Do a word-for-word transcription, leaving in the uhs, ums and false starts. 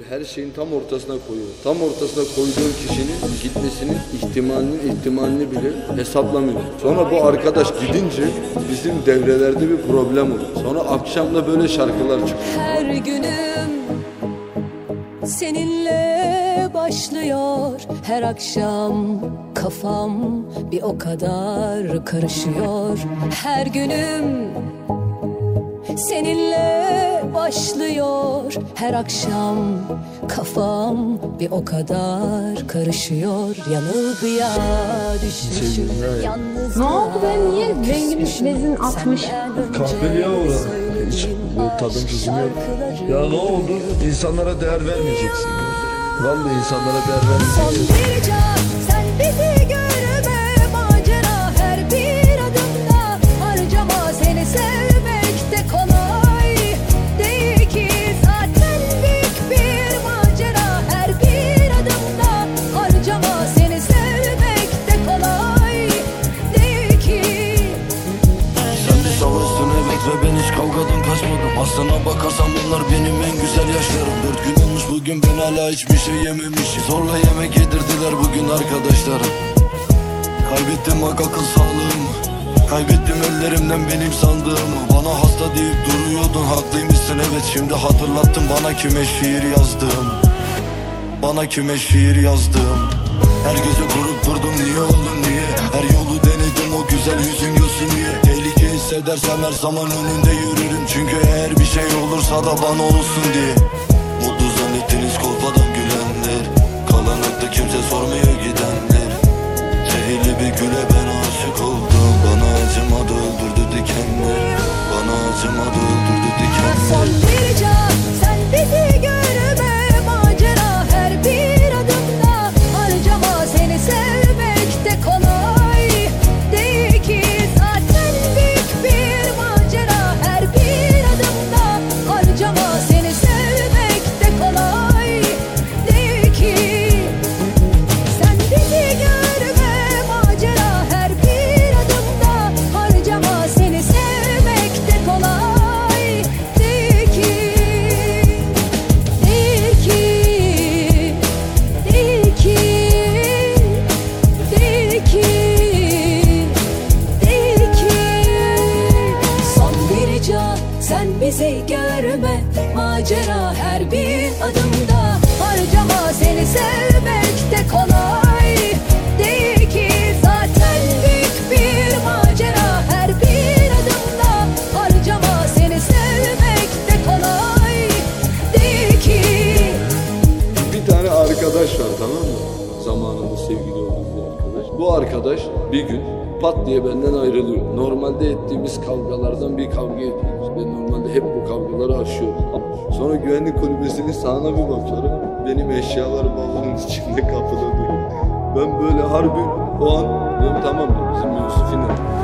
her şeyin tam ortasına koyuyor. Tam ortasına koyduğun kişinin gitmesinin ihtimalinin ihtimalini bile hesaplamıyor. Sonra bu arkadaş gidince bizim devrelerde bir problem oluyor. Sonra akşamda böyle şarkılar çıkıyor. Her günüm seninle başlıyor. Her akşam kafam bir o kadar karışıyor. Her günüm seninle başlıyor. Her akşam kafam bir o kadar karışıyor. Yanılgıya düşmüşüm, yalnız. Ne oldu be, niye rengin bezin atmış? Kahveliğe uğradım. Hiç böyle tadım tuzum yok. Ya ne oldu? İnsanlara değer vermeyeceksin. Vallahi insanlara değer Son vermeyeceksin. bir can, sen bizi görme. Macera her bir adımda harcama. Seni sevmek de kolay değil ki. Zaten büyük bir macera her bir adımda harcama. Seni sevmek de kolay değil ki. Sen bir savaştın evet ve ben hiç kavgadan kaçmadım. Aslına bakarsan bunlar benim en güzel yaşlarım. Dört gün olmuş bugün ben hala hiçbir şey yememişim. Zorla yemek yedirdiler bugün arkadaşlarım. Kaybettim bak akıl sağlığımı. Kaybettim ellerimden benim sandığımı. Bana hasta deyip duruyordun, haklıymışsın evet. Şimdi hatırlattın bana kime şiir yazdım. Bana kime şiir yazdım. Her gece kurup durdum niye oğlum niye. Her yolu denedim o güzel yüzün gülsün diye. Tehlike hissedersem her zaman önünde yürürüm. Çünkü eğer bir şey olursa da bana olsun diye. Mutlu zannettiniz kolpadan gülenler. Kalanlıkta kimse sormuyor gidenler. Zehirli bir güle ben aşık oldum. Bana acımadı öldürdü dikenler. Bana acımadı öldürdü Son dikenler. bir can, sen bizi görme. Macera her bir adımda harcama. Seni sevmek de kolay değil ki. Zaten büyük bir macera her bir adımda harcama. Seni sevmek de kolay değil ki. Sen bizi görme. Macera her bir adımda harcama. Seni sevmek de kolay değil ki. Değil ki. Değil ki. Değil ki. Değil ki. Son bir rica, sen bizi görme. Macera her bir adımda harcama. Seni sevmek de kolay değil ki. Zaten büyük bir macera her bir adımda harcama. Seni sevmek de kolay değil ki. Bir tane arkadaş var, tamam mı? Zamanında sevgili olduğum bir arkadaş. Bu arkadaş bir gün pat diye benden ayrılıyor. Normalde ettiğimiz kavgalardan bir kavga ediyoruz. Ben normalde hep bu kavgaları aşıyorum. Sonra güvenlik kulübesinin sağına bir bakıyorum. Benim eşyalarım bavulun içinde kapıda duruyor. Ben böyle harbi o an diyorum tamam diyorum, bizim Yusuf'un